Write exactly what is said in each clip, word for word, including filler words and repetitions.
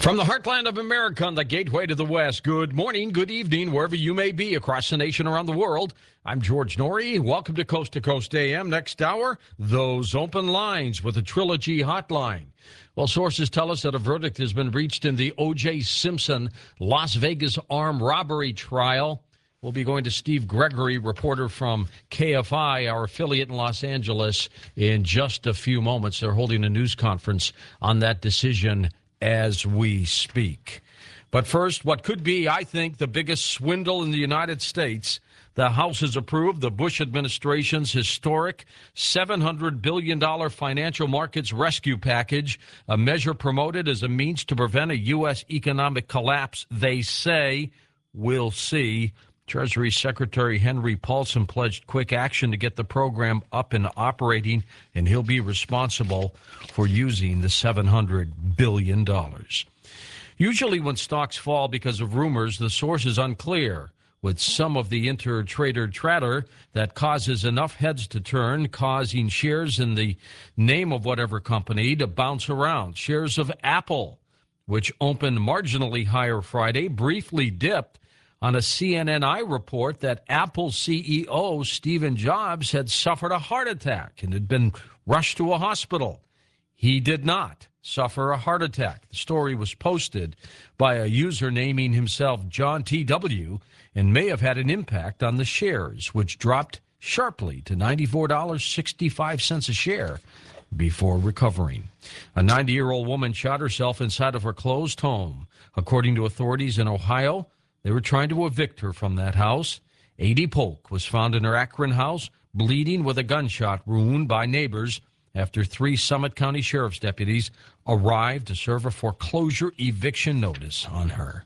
From the heartland of America on the gateway to the West, good morning, good evening, wherever you may be across the nation, around the world. I'm George Norrie. Welcome to Coast to Coast A M. Next hour, those open lines with the Trilogy Hotline. Well, sources tell us that a verdict has been reached in the O J. Simpson Las Vegas armed robbery trial. We'll be going to Steve Gregory, reporter from K F I, our affiliate in Los Angeles, in just a few moments. They're holding a news conference on that decision as we speak. But first, what could be, I think, the biggest swindle in the United States. The House has approved the Bush administration's historic seven hundred billion dollars financial markets rescue package, a measure promoted as a means to prevent a U S economic collapse. They say, we'll see. Treasury Secretary Henry Paulson pledged quick action to get the program up and operating, and he'll be responsible for using the seven hundred billion dollars. Usually when stocks fall because of rumors, the source is unclear. With some of the inter-trader chatter that causes enough heads to turn, causing shares in the name of whatever company to bounce around. Shares of Apple, which opened marginally higher Friday, briefly dipped on a C N N I report that Apple C E O Steve Jobs had suffered a heart attack and had been rushed to a hospital. He did not suffer a heart attack. The story was posted by a user naming himself John T W and may have had an impact on the shares, which dropped sharply to ninety-four dollars and sixty-five cents a share before recovering. A ninety-year-old woman shot herself inside of her closed home. According to authorities in Ohio, they were trying to evict her from that house. Adi Polk was found in her Akron house, bleeding with a gunshot wound by neighbors after three Summit County Sheriff's deputies arrived to serve a foreclosure eviction notice on her.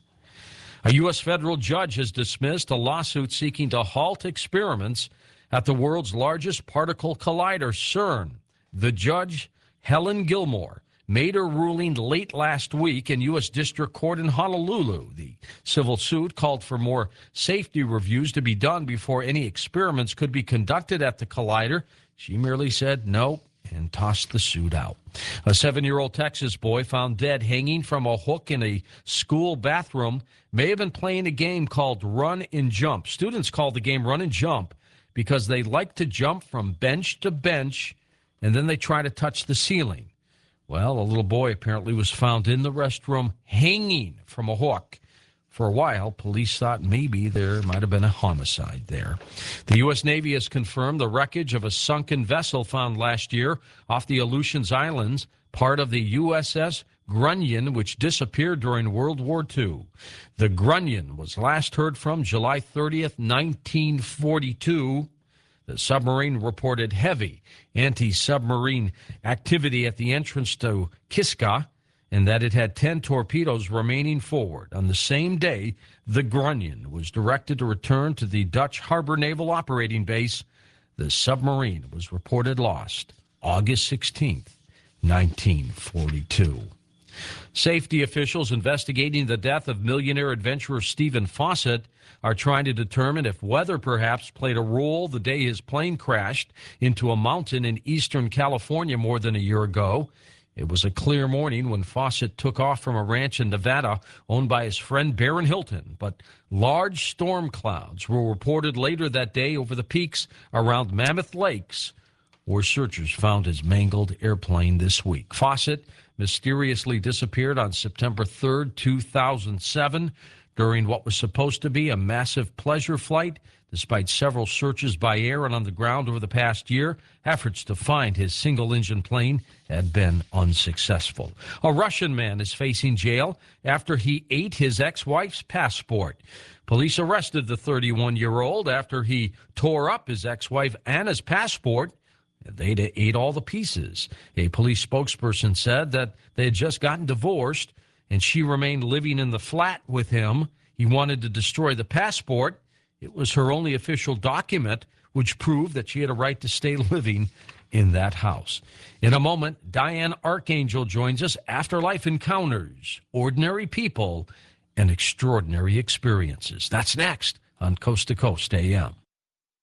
A U S federal judge has dismissed a lawsuit seeking to halt experiments at the world's largest particle collider, CERN. The judge, Helen Gilmore, made a ruling late last week in U S District Court in Honolulu. The civil suit called for more safety reviews to be done before any experiments could be conducted at the collider. She merely said no and tossed the suit out. A seven-year-old Texas boy found dead hanging from a hook in a school bathroom may have been playing a game called Run and Jump. Students call the game Run and Jump because they like to jump from bench to bench, and then they try to touch the ceiling. Well, a little boy apparently was found in the restroom hanging from a hook. For a while, police thought maybe there might have been a homicide there. The U S. Navy has confirmed the wreckage of a sunken vessel found last year off the Aleutians Islands, part of the U S S Grunion, which disappeared during World War Two. The Grunion was last heard from July thirtieth, nineteen forty-two. The submarine reported heavy anti-submarine activity at the entrance to Kiska, and that it had ten torpedoes remaining forward. On the same day, the Grunion was directed to return to the Dutch Harbor Naval Operating Base. The submarine was reported lost August sixteenth, nineteen forty-two. Safety officials investigating the death of millionaire adventurer Stephen Fawcett are trying to determine if weather perhaps played a role the day his plane crashed into a mountain in eastern California more than a year ago. It was a clear morning when Fawcett took off from a ranch in Nevada owned by his friend Barron Hilton, but large storm clouds were reported later that day over the peaks around Mammoth Lakes, where searchers found his mangled airplane this week. Fawcett mysteriously disappeared on September third, two thousand seven, during what was supposed to be a massive pleasure flight. Despite several searches by air and on the ground over the past year, efforts to find his single-engine plane had been unsuccessful. A Russian man is facing jail after he ate his ex-wife's passport. Police arrested the thirty-one-year-old after he tore up his ex-wife Anna's passport. They ate all the pieces. A police spokesperson said that they had just gotten divorced, and she remained living in the flat with him. He wanted to destroy the passport. It was her only official document, which proved that she had a right to stay living in that house. In a moment, Diane Archangel joins us. Afterlife Encounters, Ordinary People and Extraordinary Experiences. That's next on Coast to Coast A M.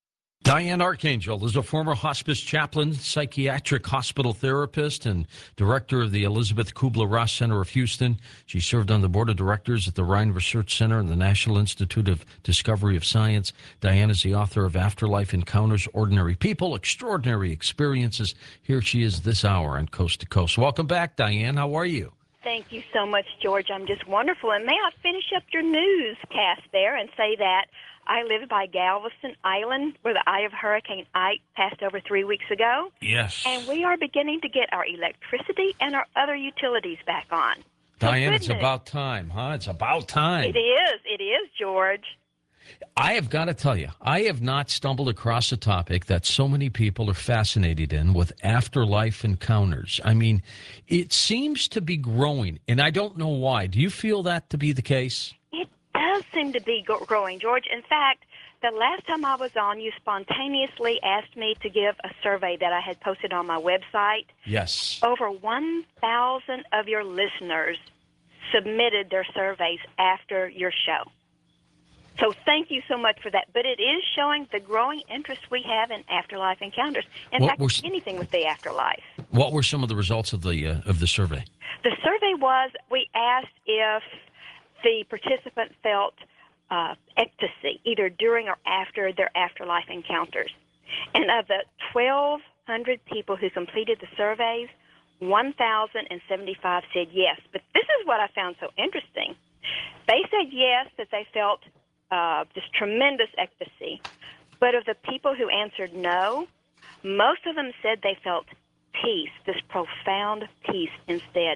Diane Archangel is a former hospice chaplain, psychiatric hospital therapist, and director of the Elizabeth Kubler-Ross Center of Houston. She served on the board of directors at the Rhine Research Center and the National Institute of Discovery of Science. Diane is the author of Afterlife Encounters, Ordinary People, Extraordinary Experiences. Here she is this hour on Coast to Coast. Welcome back, Diane. How are you? Thank you so much, George. I'm just wonderful. And may I finish up your newscast there and say that I live by Galveston Island, where the eye of Hurricane Ike passed over three weeks ago. Yes. And we are beginning to get our electricity and our other utilities back on. Diane, it's about time, huh? It's about time. It is. It is, George. I have got to tell you, I have not stumbled across a topic that so many people are fascinated in with afterlife encounters. I mean, it seems to be growing, and I don't know why. Do you feel that to be the case? It does seem to be growing, George. In fact, the last time I was on, you spontaneously asked me to give a survey that I had posted on my website. Yes. Over one thousand of your listeners submitted their surveys after your show. So thank you so much for that. But it is showing the growing interest we have in afterlife encounters. In what fact, were, anything with the afterlife. What were some of the results of the uh, of the survey? The survey was, we asked if the participant felt uh, ecstasy, either during or after their afterlife encounters. And of the twelve hundred people who completed the surveys, one thousand seventy-five said yes. But this is what I found so interesting. They said yes, that they felt Uh, just tremendous ecstasy. But of the people who answered no, most of them said they felt peace, this profound peace instead.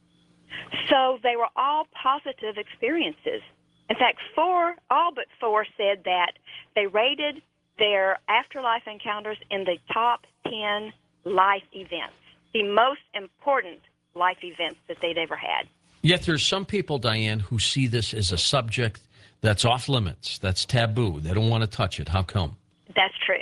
So they were all positive experiences. In fact, four, all but four said that they rated their afterlife encounters in the top ten life events, the most important life events that they'd ever had. Yet there's some people, Diane, who see this as a subject that's off limits, that's taboo. They don't want to touch it. How come? That's true.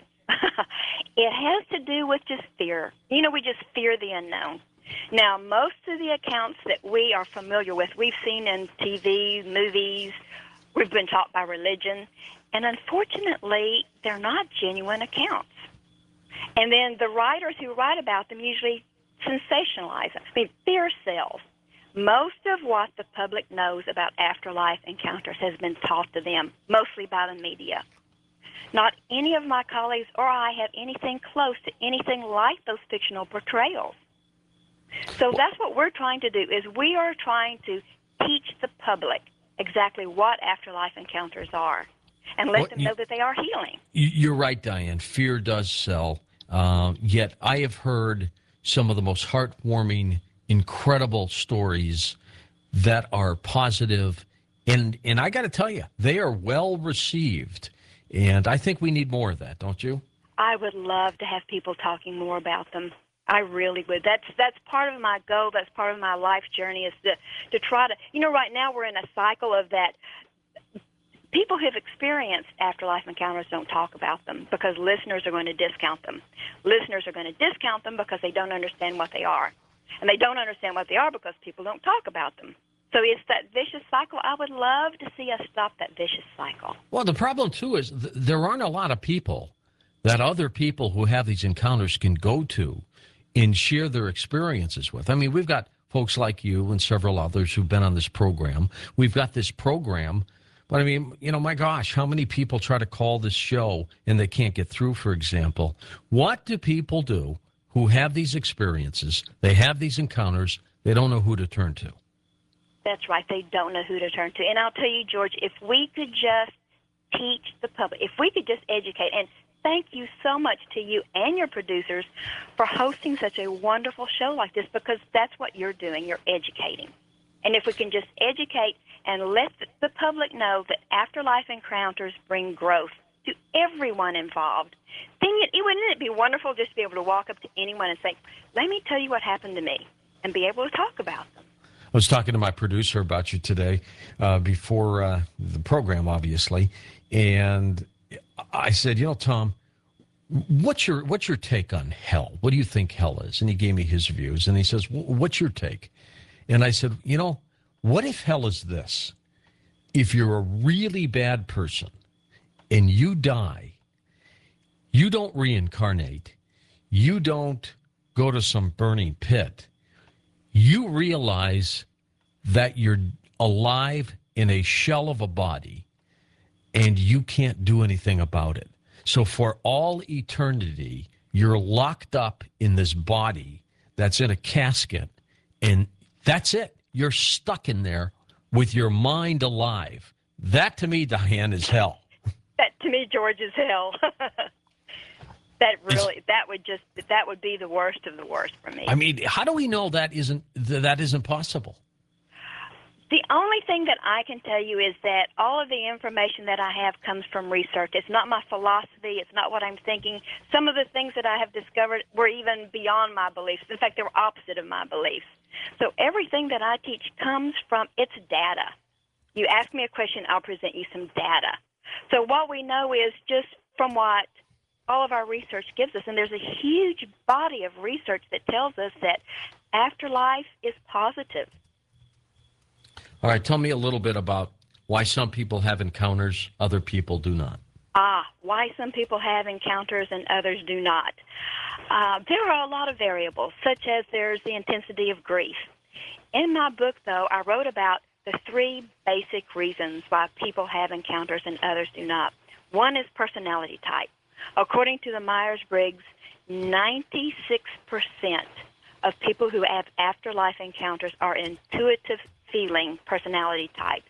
It has to do with just fear. You know, we just fear the unknown. Now, most of the accounts that we are familiar with, we've seen in T V, movies, we've been taught by religion, and unfortunately, they're not genuine accounts. And then the writers who write about them usually sensationalize them. I mean, fear sells. Most of what the public knows about afterlife encounters has been taught to them, mostly by the media. Not any of my colleagues or I have anything close to anything like those fictional portrayals. So that's what we're trying to do, is we are trying to teach the public exactly what afterlife encounters are and let What, them you, know that they are healing. You're right, Diane. Fear does sell. Uh, yet I have heard some of the most heartwarming, incredible stories that are positive, and and I got to tell you, they are well received, and I think we need more of that, don't you? I would love to have people talking more about them. I really would. That's that's part of my goal. That's part of my life journey, is to to try to, you know, right now we're in a cycle of that. People who have experienced afterlife encounters don't talk about them because listeners are going to discount them. Listeners are going to discount them because they don't understand what they are. And they don't understand what they are because people don't talk about them. So it's that vicious cycle. I would love to see us stop that vicious cycle. Well, the problem, too, is th- there aren't a lot of people that other people who have these encounters can go to and share their experiences with. I mean, we've got folks like you and several others who've been on this program. We've got this program. But, I mean, you know, my gosh, how many people try to call this show and they can't get through, for example? What do people do who have these experiences, they have these encounters, they don't know who to turn to? That's right. They don't know who to turn to. And I'll tell you, George, if we could just teach the public, if we could just educate, and thank you so much to you and your producers for hosting such a wonderful show like this, because that's what you're doing. You're educating. And if we can just educate and let the public know that afterlife encounters bring growth to everyone involved, then it, it wouldn't it be wonderful just to be able to walk up to anyone and say, let me tell you what happened to me, and be able to talk about them. I was talking to my producer about you today uh, before uh, the program, obviously, and I said, you know, Tom, what's your what's your take on hell? What do you think hell is? And he gave me his views, and he says, what's your take? And I said, you know, what if hell is this? If you're a really bad person and you die, You don't reincarnate. You don't go to some burning pit. You realize that you're alive in a shell of a body and you can't do anything about it. So for all eternity, you're locked up in this body that's in a casket, and that's it. You're stuck in there with your mind alive. That, to me, Diane, is hell. That, to me, George, is hell. That really, It's, that would just, that would be the worst of the worst for me. I mean, how do we know that isn't that isn't possible? The only thing that I can tell you is that all of the information that I have comes from research. It's not my philosophy. It's not what I'm thinking. Some of the things that I have discovered were even beyond my beliefs. In fact, they were opposite of my beliefs. So everything that I teach comes from its data. You ask me a question, I'll present you some data. So what we know is just from what all of our research gives us, and there's a huge body of research that tells us that afterlife is positive. All right, tell me a little bit about why some people have encounters, other people do not. Ah, why some people have encounters and others do not. Uh, there are a lot of variables, such as there's the intensity of grief. In my book, though, I wrote about the three basic reasons why people have encounters and others do not. One is personality type. According to the Myers-Briggs, ninety-six percent of people who have afterlife encounters are intuitive feeling personality types.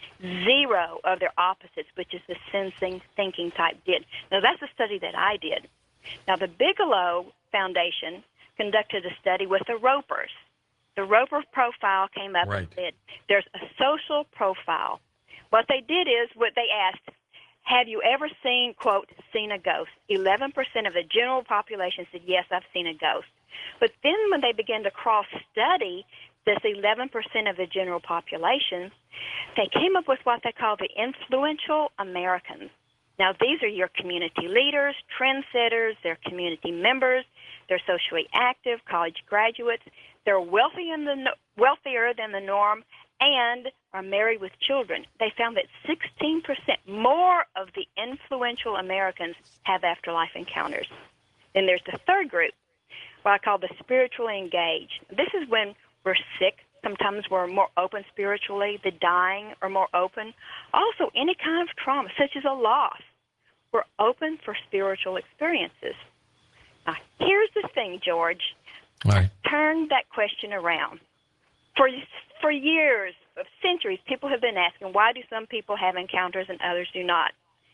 Zero of their opposites, which is the sensing thinking type, did. Now, that's a study that I did. Now, the Bigelow Foundation conducted a study with the Ropers. The Roper profile came up Right. and said, there's a social profile. What they did is, what they asked, have you ever seen, quote, seen a ghost? eleven percent of the general population said, yes, I've seen a ghost. But then when they began to cross-study this eleven percent of the general population, they came up with what they call the influential Americans. Now, these are your community leaders, trendsetters, they're community members, they're socially active, college graduates, they're wealthy in the, wealthier than the norm, and are married with children. They found that sixteen percent more of the influential Americans have afterlife encounters. Then there's the third group, what I call the spiritually engaged. This is when we're sick. Sometimes we're more open spiritually. The dying are more open. Also, any kind of trauma, such as a loss, we're open for spiritual experiences. Now, here's the thing, George. All right. Turn that question around. For for years, centuries, people have been asking, why do some people have encounters and others do not?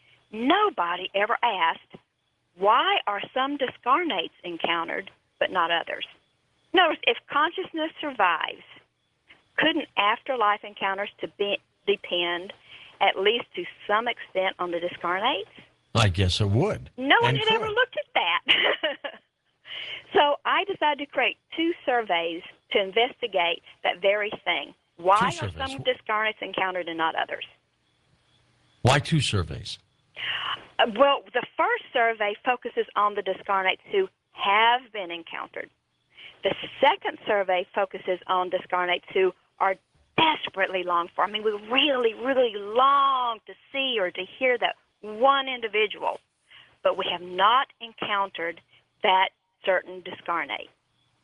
Nobody ever asked, why are some discarnates encountered but not others? Notice, if consciousness survives, couldn't afterlife encounters to be, depend, at least to some extent, on the discarnates? I guess it would. No one And had could. ever looked at that. So I decided to create two surveys to investigate that very thing. Why Two are surveys. some discarnates encountered and not others? Why two surveys? Uh, well, the first survey focuses on the discarnates who have been encountered. The second survey focuses on discarnates who are desperately long for. I mean, we really, really long to see or to hear that one individual, but we have not encountered that certain discarnate.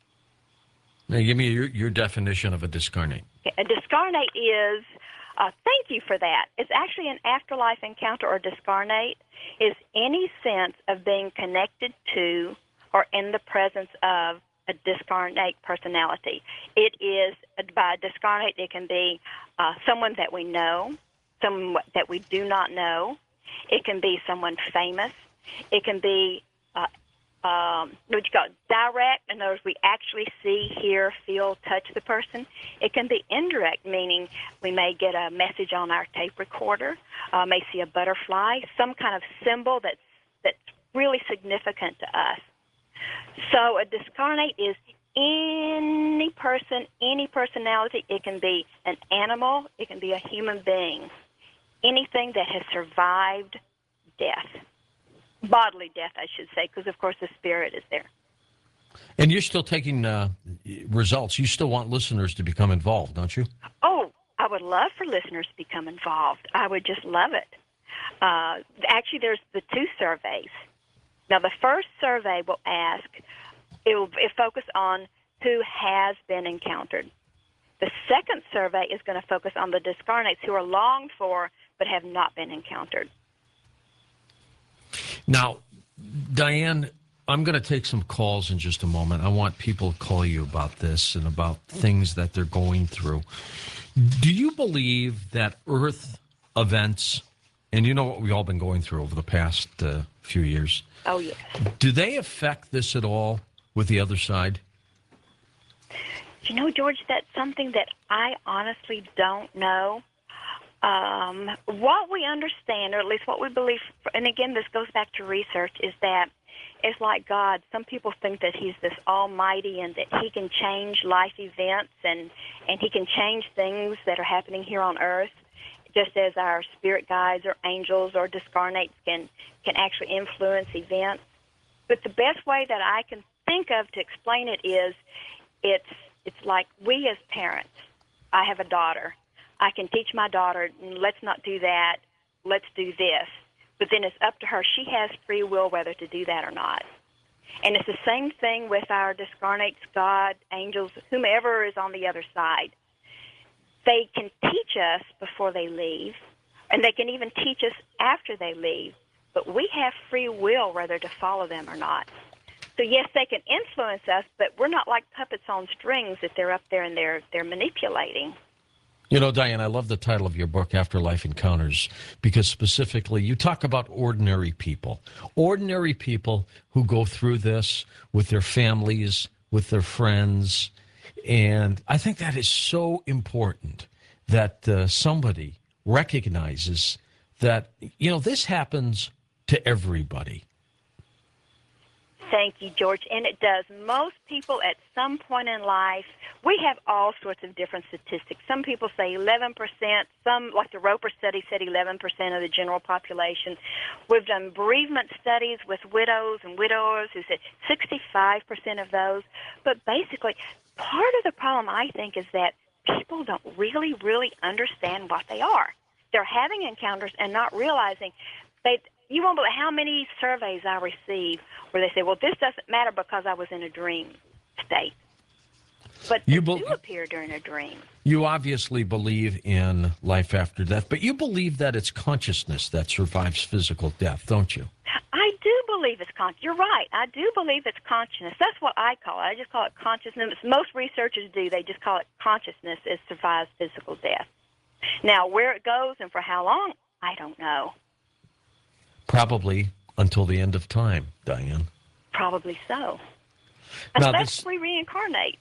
Now, give me your, your definition of a discarnate. Okay, a discarnate is, uh, thank you for that. It's actually an afterlife encounter, or discarnate is any sense of being connected to or in the presence of a discarnate personality. It is, by discarnate, it can be uh, someone that we know, someone that we do not know. It can be someone famous. It can be uh, um, what you call direct, in other words, we actually see, hear, feel, touch the person. It can be indirect, meaning we may get a message on our tape recorder, uh, may see a butterfly, some kind of symbol that's, that's really significant to us. So a discarnate is any person, any personality. It can be an animal. It can be a human being. Anything that has survived death. Bodily death, I should say, because, of course, the spirit is there. And you're still taking uh, results. You still want listeners to become involved, don't you? Oh, I would love for listeners to become involved. I would just love it. Uh, actually, there's the two surveys. Now, the first survey will ask, it will it focus on who has been encountered. The second survey is going to focus on the discarnates who are longed for but have not been encountered. Now, Diane, I'm going to take some calls in just a moment. I want people to call you about this and about things that they're going through. Do you believe that Earth events, and you know what we've all been going through over the past uh, few years, Oh, yes. do they affect this at all with the other side? You know, George, that's something that I honestly don't know. Um, what we understand, or at least what we believe, and again, this goes back to research, is that it's like God. Some people think that he's this almighty and that he can change life events and, and he can change things that are happening here on earth, just as our spirit guides or angels or discarnates can, can actually influence events. But the best way that I can think of to explain it is it's it's like we as parents. I have a daughter. I can teach my daughter, let's not do that, let's do this. But then it's up to her. She has free will whether to do that or not. And it's the same thing with our discarnates, God, angels, whomever is on the other side. They can teach us before they leave, and they can even teach us after they leave. But we have free will whether to follow them or not. So, yes, they can influence us, but we're not like puppets on strings that they're up there and they're they're manipulating. You know, Diane, I love the title of your book, Afterlife Encounters, because specifically you talk about ordinary people, ordinary people who go through this with their families, with their friends. And I think that is so important that uh, somebody recognizes that, you know, this happens to everybody. Thank you, George. And it does. Most people at some point in life, we have all sorts of different statistics. Some people say eleven percent. Some, like the Roper study, said eleven percent of the general population. We've done bereavement studies with widows and widowers who said sixty-five percent of those. But basically, part of the problem, I think, is that people don't really, really understand what they are. They're having encounters and not realizing they. You won't believe how many surveys I receive where they say, well, this doesn't matter because I was in a dream state. But you be- do appear during a dream. You obviously believe in life after death, but you believe that it's consciousness that survives physical death, don't you? I do believe it's conscious. You're right. I do believe it's consciousness. That's what I call it. I just call it consciousness. Most researchers do. They just call it consciousness as survives physical death. Now, where it goes and for how long, I don't know. Probably until the end of time, Diane. Probably so. Now, Unless this, we reincarnate.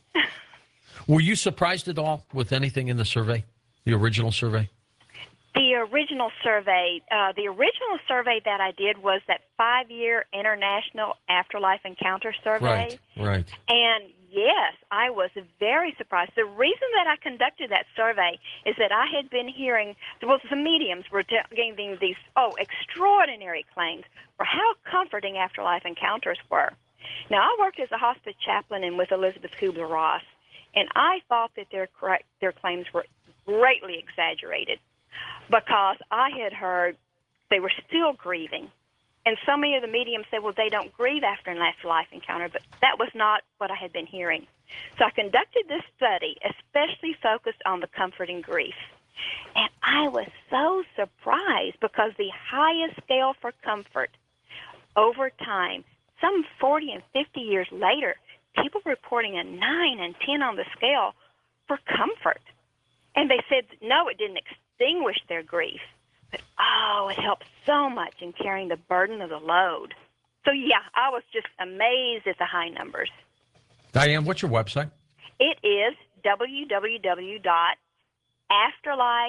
Were you surprised at all with anything in the survey, the original survey? The original survey, uh, the original survey that I did was that five-year International Afterlife Encounter Survey. Right, right. And yes, I was very surprised. The reason that I conducted that survey is that I had been hearing, well, some mediums were giving these, oh, extraordinary claims for how comforting afterlife encounters were. Now, I worked as a hospice chaplain and with Elizabeth Kubler-Ross, and I thought that their correct, their claims were greatly exaggerated because I had heard they were still grieving. And so many of the mediums said, well, they don't grieve after an afterlife encounter, but that was not what I had been hearing. So I conducted this study, especially focused on the comforting grief. And I was so surprised because the highest scale for comfort over time, some forty and fifty years later, people reporting a nine and ten on the scale for comfort. And they said, no, it didn't extinguish their grief. But, oh, it helps so much in carrying the burden of the load. So, yeah, I was just amazed at the high numbers. Diane, what's your website? It is w w w dot afterlife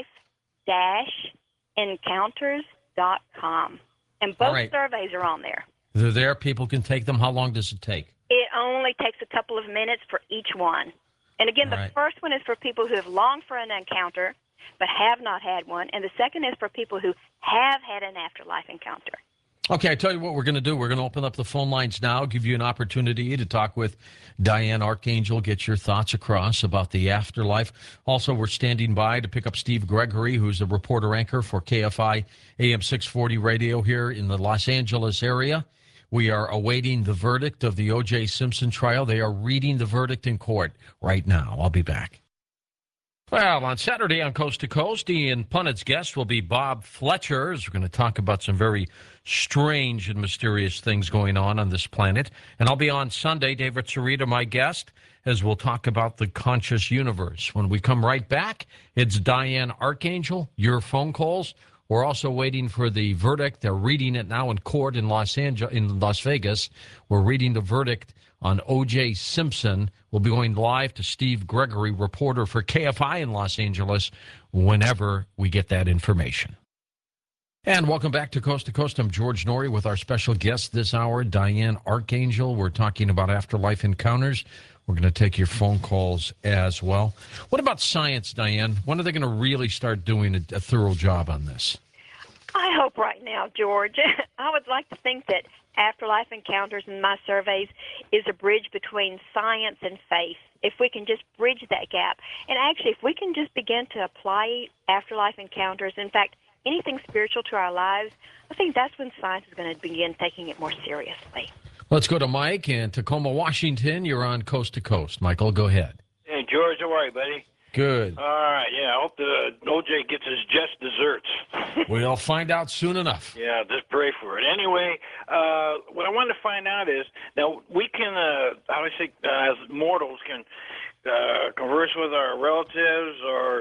dash encounters dot com. And both right. surveys are on there. They're there. People can take them. How long does it take? It only takes a couple of minutes for each one. And, again, All the right. first one is for people who have longed for an encounter but have not had one. And the second is for people who have had an afterlife encounter. Okay, I tell you what we're going to do. We're going to open up the phone lines now, give you an opportunity to talk with Diane Archangel, get your thoughts across about the afterlife. Also, we're standing by to pick up Steve Gregory, who's the reporter anchor for K F I A M six forty radio here in the Los Angeles area. We are awaiting the verdict of the O J. Simpson trial. They are reading the verdict in court right now. I'll be back. Well, on Saturday on Coast to Coast, Ian Punnett's guest will be Bob Fletcher. We're going to talk about some very strange and mysterious things going on on this planet. And I'll be on Sunday, David Sarita, my guest, as we'll talk about the conscious universe. When we come right back, it's Diane Archangel, your phone calls. We're also waiting for the verdict. They're reading it now in court in Los Angeles, in Las Vegas. We're reading the verdict on O J. Simpson. We'll be going live to Steve Gregory, reporter for K F I in Los Angeles, whenever we get that information. And welcome back to Coast to Coast. I'm George Norrie with our special guest this hour, Diane Archangel. We're talking about afterlife encounters. We're going to take your phone calls as well. What about science, Diane? When are they going to really start doing a, a thorough job on this? I hope right now, George. I would like to think that afterlife encounters in my surveys is a bridge between science and faith. If we can just bridge that gap. And actually, if we can just begin to apply afterlife encounters, in fact, anything spiritual to our lives, I think that's when science is going to begin taking it more seriously. Let's go to Mike in Tacoma, Washington. You're on Coast to Coast. Michael, go ahead. Hey, George, how are you, buddy? Good. All right, yeah, I hope the O J gets his just desserts. We'll find out soon enough. Yeah, just pray for it. Anyway, uh, what I wanted to find out is, now, we can, uh, how do I say, uh, as mortals, can uh, converse with our relatives or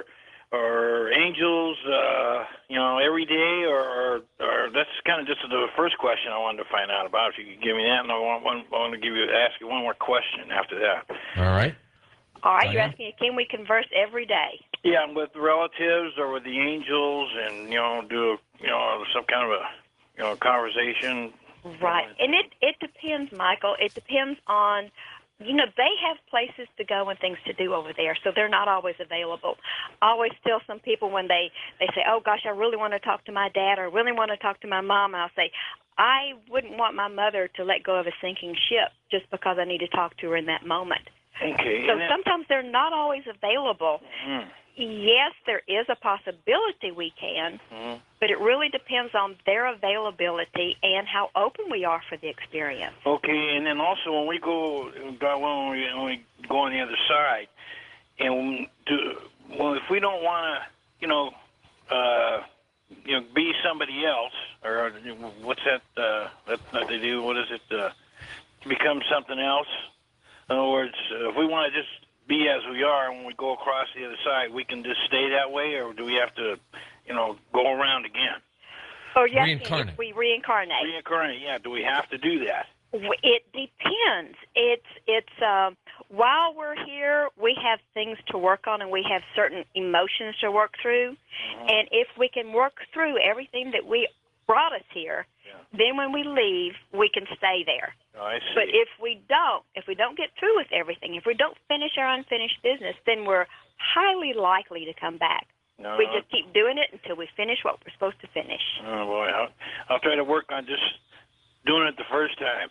or angels, uh, you know, every day, or, or, or that's kind of just the first question I wanted to find out about. If you could give me that, and I want, want, I want to give you, ask you one more question after that. All right. All right, Diane? you're asking, can we converse every day? Yeah, with relatives or with the angels, and you know, do you know some kind of a you know conversation. Right, and it it depends, Michael. It depends on, you know, they have places to go and things to do over there, so they're not always available. I always tell some people when they they say, "Oh gosh, I really want to talk to my dad," or "I really want to talk to my mom," I'll say, "I wouldn't want my mother to let go of a sinking ship just because I need to talk to her in that moment." Okay. So then, sometimes they're not always available. mm, Yes, there is a possibility we can, mm. but it really depends on their availability and how open we are for the experience. Okay, and then also when we go, when we, when we go on the other side, and do, well, if we don't want to, you know, uh, you know, be somebody else, or what's that? Uh, that, that they do? What is it? Uh, become something else. In other words, uh, if we want to just be as we are, when we go across the other side, we can just stay that way, or do we have to, you know, go around again? Oh, yes, Reincarnate. if we reincarnate. Reincarnate, yeah. Do we have to do that? It depends. It's it's uh, while we're here, we have things to work on, and we have certain emotions to work through. Mm-hmm. And if we can work through everything that we brought us here, Yeah. then when we leave, we can stay there. Oh, I see. But if we don't, if we don't get through with everything, if we don't finish our unfinished business, then we're highly likely to come back. no, We just keep doing it until we finish what we're supposed to finish. oh boy, I'll, I'll try to work on just doing it the first time.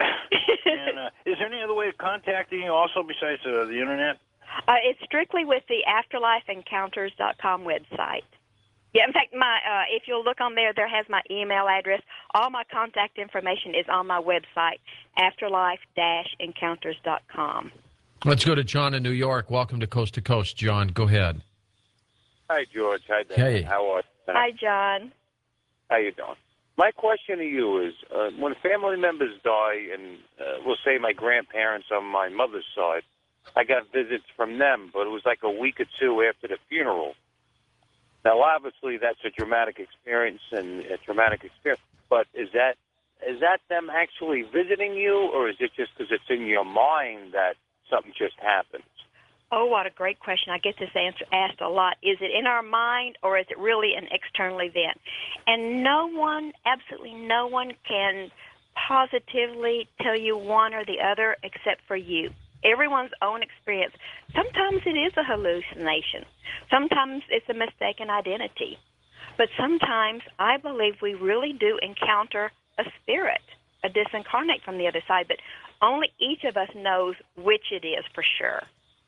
And uh, is there any other way of contacting you also besides uh, the internet? Uh, it's strictly with the afterlife encounters dot com website. Yeah, in fact, my uh, if you'll look on there, there has my email address. All my contact information is on my website, afterlife dash encounters dot com. Let's go to John in New York. Welcome to Coast to Coast, John. Go ahead. Hi, George. Hi, Dan. Hey. How are you? Hi, John. How you doing? My question to you is, uh, when family members die, and uh, we'll say my grandparents on my mother's side, I got visits from them, but it was like a week or two after the funeral. Now, obviously, that's a dramatic experience and a traumatic experience, but is that is that them actually visiting you, or is it just because it's in your mind that something just happened? Oh, what a great question. I get this answer asked a lot. Is it in our mind, or is it really an external event? And no one, absolutely no one can positively tell you one or the other except for you. Everyone's own experience. Sometimes it is a hallucination. Sometimes it's a mistaken identity. But sometimes I believe we really do encounter a spirit, a disincarnate from the other side, but only each of us knows which it is for sure.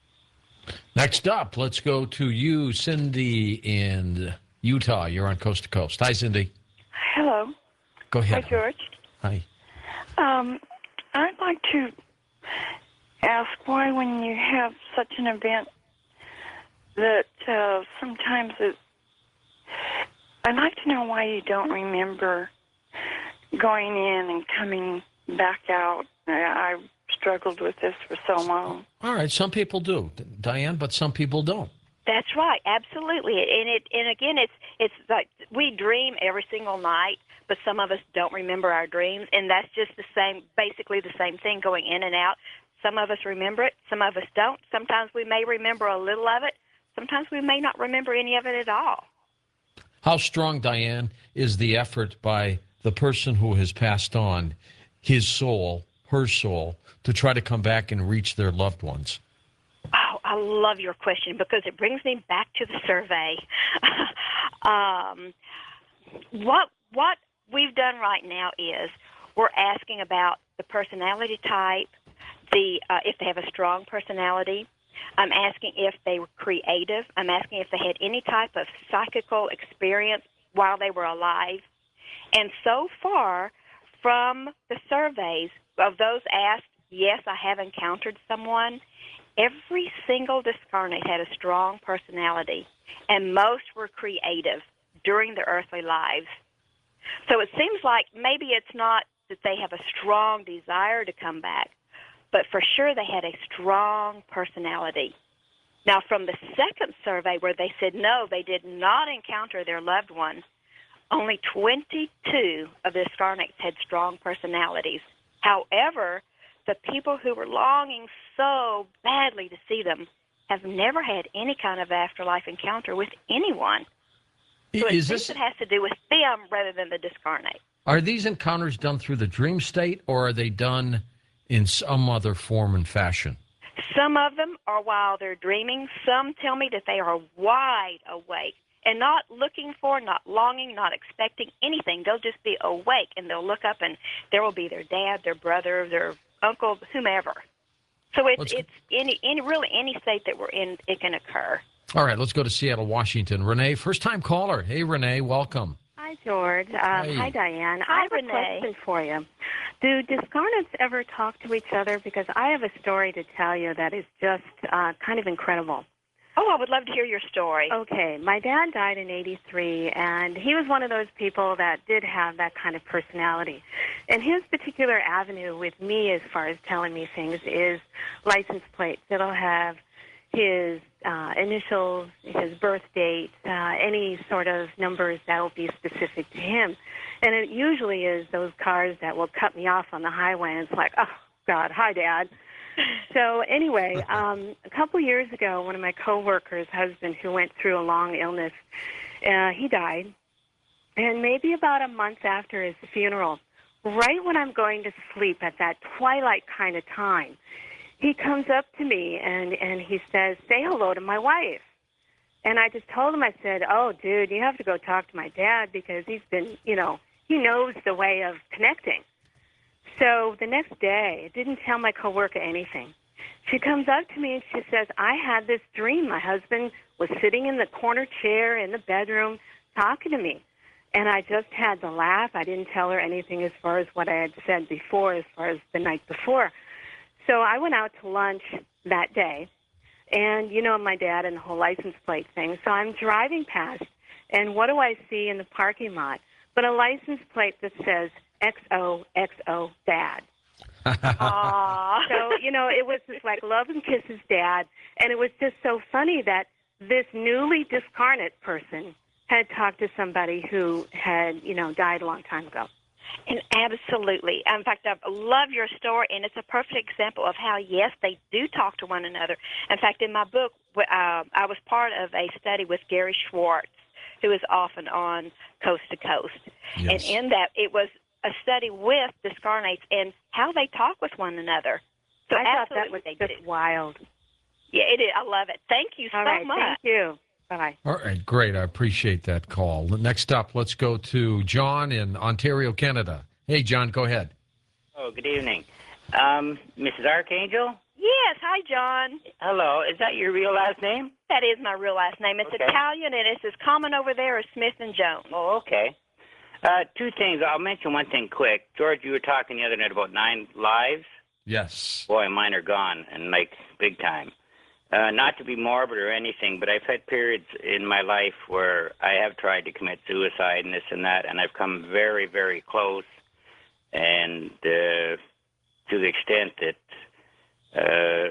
Next up, let's go to you, Cindy in Utah. You're on Coast to Coast. Hi, Cindy. Hello. Go ahead. Hi, George. Hi. Um, I'd like to ask why, when you have such an event, that uh, sometimes it. I'd like to know why you don't remember going in and coming back out. I, I've struggled with this for so long. All right, some people do, Diane, but some people don't. That's right, absolutely. And it and again, it's it's like we dream every single night, but some of us don't remember our dreams, and that's just the same, basically the same thing going in and out. Some of us remember it, some of us don't. Sometimes we may remember a little of it. Sometimes we may not remember any of it at all. How strong, Diane, is the effort by the person who has passed on, his soul, her soul, to try to come back and reach their loved ones? Oh, I love your question because it brings me back to the survey. um, what what we've done right now is we're asking about the personality type, the uh, if they have a strong personality. I'm asking if they were creative. I'm asking if they had any type of psychical experience while they were alive. And so far, from the surveys of those asked, yes, I have encountered someone, every single discarnate had a strong personality, and most were creative during their earthly lives. So it seems like maybe it's not that they have a strong desire to come back, but for sure they had a strong personality. Now, from the second survey where they said no, they did not encounter their loved one, only twenty-two of the discarnates had strong personalities. However, the people who were longing so badly to see them have never had any kind of afterlife encounter with anyone. So it Is seems this, it has to do with them rather than the discarnate. are these encounters done through the dream state, or are they done in some other form and fashion? Some of them are while they're dreaming. Some tell me that they are wide awake and not looking for, not longing, not expecting anything. They'll just be awake, and they'll look up, and there will be their dad, their brother, their uncle, whomever. So it's Let's- it's any, any really any state that we're in, it can occur. All right, let's go to Seattle, Washington. Renee, first-time caller. Hey, Renee, welcome. Hi, George. Um, Hi. hi, Diane. Hi, I have Renee. a question for you. Do discarnates ever talk to each other? Because I have a story to tell you that is just uh, kind of incredible. Oh, I would love to hear your story. Okay, my dad died in eighty-three, and he was one of those people that did have that kind of personality. And his particular avenue with me as far as telling me things is license plates. It'll have his uh, initials, his birth date, uh, any sort of numbers that will be specific to him. And it usually is those cars that will cut me off on the highway, and it's like, oh, God, hi, Dad. So anyway, um, a couple years ago, one of my coworkers' husband, who went through a long illness, uh, he died. And maybe about a month after his funeral, right when I'm going to sleep at that twilight kind of time, he comes up to me and, and he says, say hello to my wife. And I just told him, I said, oh, dude, you have to go talk to my dad because he's been, you know, he knows the way of connecting. So the next day, I didn't tell my coworker anything. She comes up to me and she says, I had this dream. My husband was sitting in the corner chair in the bedroom talking to me. And I just had to laugh. I didn't tell her anything as far as what I had said before, as far as the night before. So I went out to lunch that day. And, you know, my dad and the whole license plate thing. So I'm driving past, and what do I see in the parking lot but a license plate that says X O X O Dad. Aww. So, you know, it was just like love and kisses, Dad. And it was just so funny that this newly discarnate person had talked to somebody who had, you know, died a long time ago. And absolutely. In fact, I love your story, and it's a perfect example of how, yes, they do talk to one another. In fact, in my book, uh, I was part of a study with Gary Schwartz, who is often on Coast to Coast. Yes. And in that, it was a study with discarnates and how they talk with one another. So I thought that absolutely was they just do. wild. Yeah, it is. I love it. Thank you All so right, much. thank you. Bye-bye. All right, great. I appreciate that call. Next up, let's go to John in Ontario, Canada. Hey, John, go ahead. Oh, good evening. Um, Missus Archangel? Yes. Hi, John. Hello. Is that your real last name? That is my real last name. It's Okay. Italian, and it's as common over there as Smith and Jones. Oh, okay. Uh, two things. I'll mention one thing quick. George, you were talking the other night about nine lives. Yes. Boy, mine are gone, and like big time. Uh, not to be morbid or anything, but I've had periods in my life where I have tried to commit suicide and this and that, and I've come very, very close, and uh, to the extent that uh,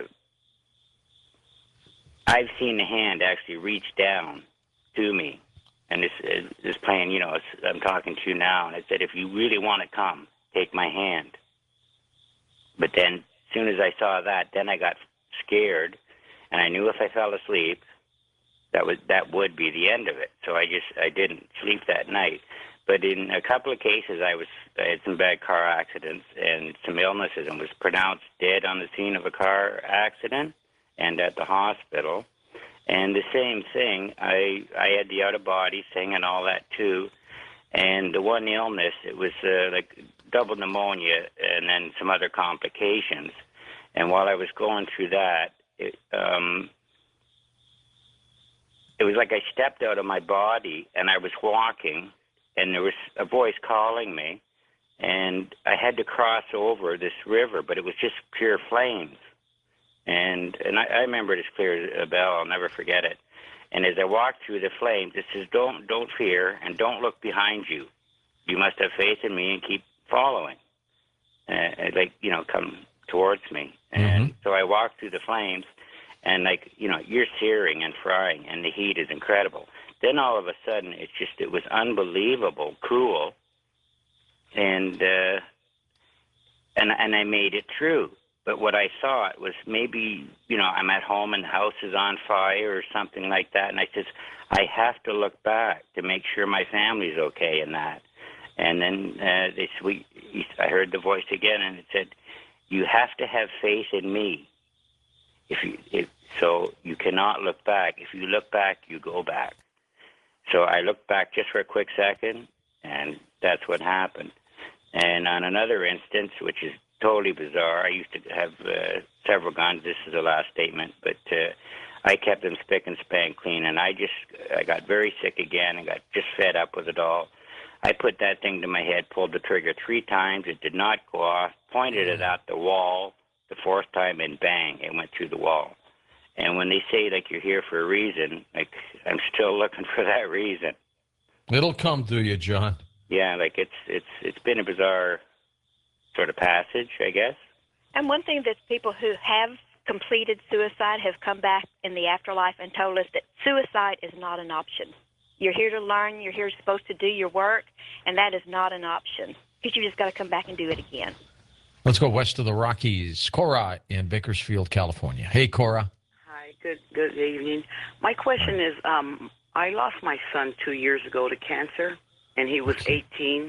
I've seen the hand actually reach down to me, and this is playing, you know, it's, I'm talking to you now, and it said, if you really want to come, take my hand. But then, as soon as I saw that, then I got scared, and I knew if I fell asleep, that was that would be the end of it. So I just I didn't sleep that night. But in a couple of cases, I was I had some bad car accidents and some illnesses, and was pronounced dead on the scene of a car accident and at the hospital. And the same thing, I I had the out of body thing and all that too. And the one illness, it was uh, like double pneumonia and then some other complications. And while I was going through that, it, um, it was like I stepped out of my body and I was walking, and there was a voice calling me, and I had to cross over this river, but it was just pure flames. And and I, I remember it as clear as a bell. I'll never forget it. And as I walked through the flames, it says, don't don't fear and don't look behind you. You must have faith in me and keep following. Uh, like, you know, come towards me. And Mm-hmm. so I walked through the flames, and, like, you know, you're searing and frying, and the heat is incredible. Then all of a sudden, it's just, it was unbelievable, cool. And, uh, and, and I made it through. But what I thought was maybe, you know, I'm at home and the house is on fire or something like that. And I says, I have to look back to make sure my family's okay in that. And then uh, they, we, I heard the voice again, and it said, you have to have faith in me. If you, if, so you cannot look back. If you look back, you go back. So I looked back just for a quick second, and that's what happened. And on another instance, which is totally bizarre, I used to have uh, several guns. This is the last statement, but uh, I kept them spick and span clean, and I just I got very sick again and got just fed up with it all. I put that thing to my head, pulled the trigger three times. It did not go off, pointed it at the wall the fourth time, and bang, it went through the wall. And when they say, like, you're here for a reason, like, I'm still looking for that reason. It'll come to you, John. Yeah, like, it's it's it's been a bizarre sort of passage, I guess. And one thing that people who have completed suicide have come back in the afterlife and told us that suicide is not an option. You're here to learn. You're here supposed to do your work, and that is not an option because you just got to come back and do it again. Let's go west of the Rockies. Cora in Bakersfield, California. Hey, Cora. Hi, good good evening. My question is, um, I lost my son two years ago to cancer, and he was eighteen.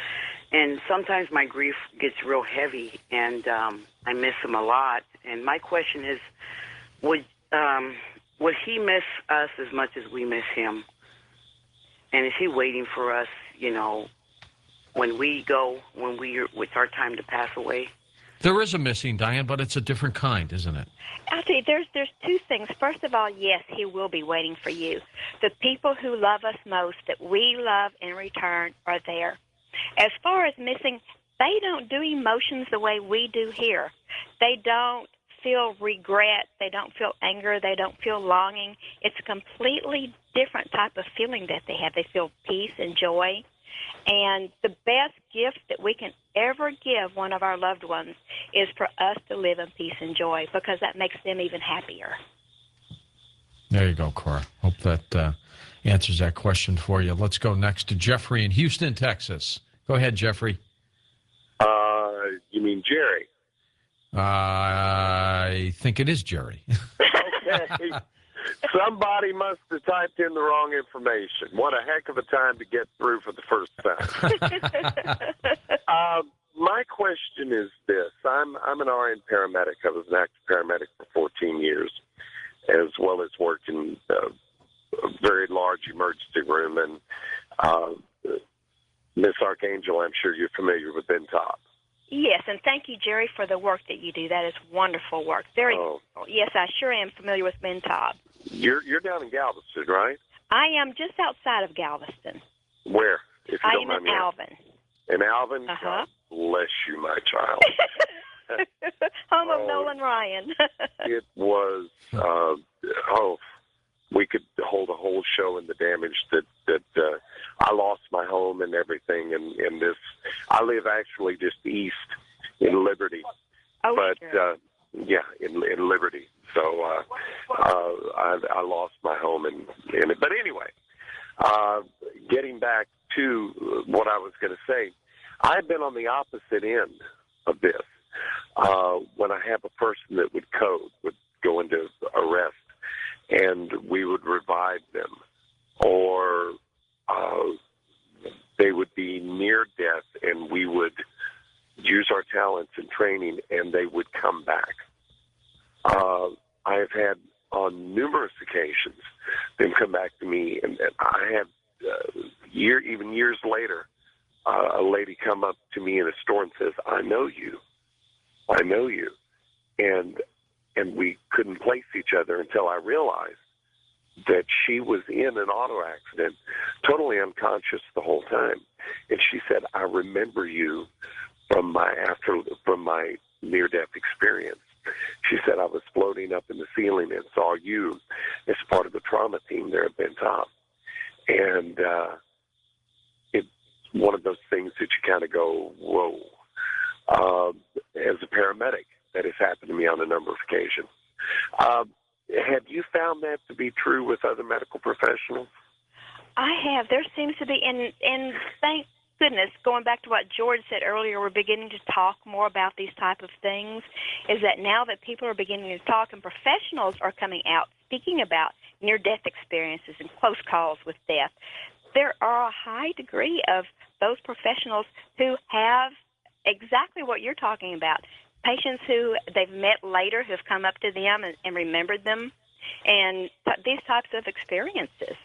And sometimes my grief gets real heavy, and um, I miss him a lot. And my question is, would um, would he miss us as much as we miss him? And is he waiting for us, you know, when we go, when we it's our time to pass away? There is a missing, Diane, but it's a different kind, isn't it? I'll tell you, there's there's two things. First of all, yes, he will be waiting for you. The people who love us most, that we love in return, are there. As far as missing, they don't do emotions the way we do here. They don't feel regret. They don't feel anger. They don't feel longing. It's a completely different type of feeling that they have. They feel peace and joy. And the best gift that we can ever give one of our loved ones is for us to live in peace and joy, because that makes them even happier. There you go, Cora. Hope that uh, answers that question for you. Let's go next to Jeffrey in Houston, Texas. Go ahead, Jeffrey. Uh, you mean Jerry? Uh, I think it is Jerry. Okay. Somebody must have typed in the wrong information. What a heck of a time to get through for the first time. uh, my question is this. I'm I'm an R N paramedic. I was an active paramedic for fourteen years, as well as working uh, a very large emergency room. And uh, Miss Archangel, I'm sure you're familiar with Ben Top. Yes, and thank you, Jerry, for the work that you do. That is wonderful work. Very. Oh. Yes, I sure am familiar with Ben Todd. You're you're down in Galveston, right? I am just outside of Galveston. Where? If you I don't am mind an me asking. Alvin. And Alvin, Uh-huh. God bless you, my child. Home of Oh. Nolan Ryan. It was, uh, oh, we could hold a whole show in the damage that, that uh, I lost my home and everything. And, and this, I live actually just east in Liberty. Oh, but, sure. uh, yeah, in, in Liberty. So uh, uh, I, I lost my home in, in it. But anyway, uh, getting back to what I was going to say, I've been on the opposite end of this. Uh, when I have a person that would code, would go into arrest, and we would revive them, or uh, they would be near death, and we would use our talents and training, and they would come back. Uh, I have had on numerous occasions them come back to me, and, and I have uh, year even years later, uh, a lady come up to me in a store and says, "I know you, I know you," and and we couldn't place each other until I realized that she was in an auto accident, totally unconscious the whole time, and she said, "I remember you from my after from my near-death experience." She said, "I was floating up in the ceiling and saw you as part of the trauma team there at Ben Top." And uh, it's one of those things that you kind of go, whoa. Uh, as a paramedic, that has happened to me on a number of occasions. Uh, have you found that to be true with other medical professionals? I have. There seems to be, and, and thank goodness, going back to what George said earlier, we're beginning to talk more about these type of things, is that now that people are beginning to talk and professionals are coming out speaking about near-death experiences and close calls with death, there are a high degree of those professionals who have exactly what you're talking about. Patients who they've met later who have come up to them and, and remembered them, and th- these types of experiences.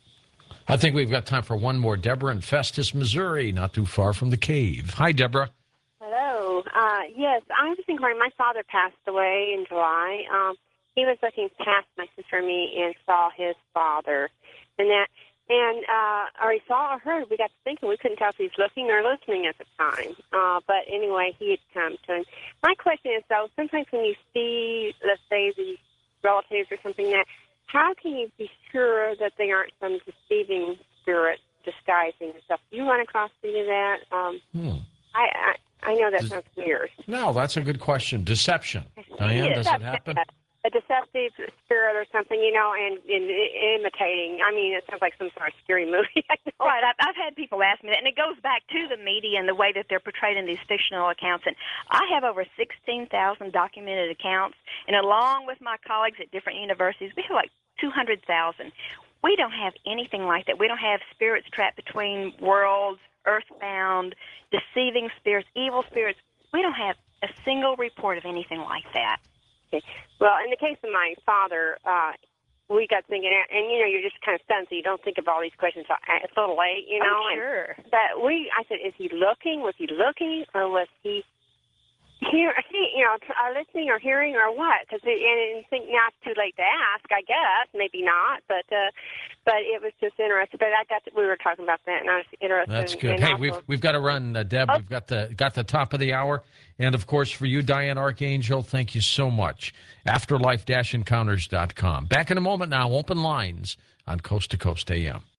I think we've got time for one more. Deborah in Festus, Missouri, not too far from the cave. Hi, Deborah. Hello. Uh, yes, I was inquiring. My father passed away in July. Um, he was looking past my sister and me and saw his father, and that, and uh, or he saw or heard. We got to thinking. We couldn't tell if he was looking or listening at the time. Uh, but anyway, he had come to him. My question is, though, sometimes when you see, let's say, the relatives or something that, how can you be sure that they aren't some deceiving spirit disguising stuff? Do you run across any of that? Um, Hmm. I, I I know that Does- sounds weird. No, that's a good question. Deception. Diane, does it happen? A deceptive spirit or something, you know, and, and imitating. I mean, it sounds like some sort of scary movie. I know. Right. I've, I've had people ask me that, and it goes back to the media and the way that they're portrayed in these fictional accounts. And I have over sixteen thousand documented accounts, and along with my colleagues at different universities, we have like two hundred thousand. We don't have anything like that. We don't have spirits trapped between worlds, earthbound, deceiving spirits, evil spirits. We don't have a single report of anything like that. Okay. Well, in the case of my father, uh, we got thinking, and you know, you're just kind of stunned, so you don't think of all these questions. So it's a little late, you know. Oh, and- sure. But we, I said, is he looking? Was he looking, or was he hear, you know, uh, listening or hearing or what? Because and, and think now it's too late to ask. I guess maybe not, but uh, but it was just interesting. But I got to, we were talking about that, and I was interested. That's in, good. in Hey, also- we've we've got to run, uh, Deb. Oh. We've got the got the top of the hour, and of course for you, Diane Archangel. Thank you so much. Afterlife Encounters dot com. Back in a moment now. Open lines on Coast to Coast A M.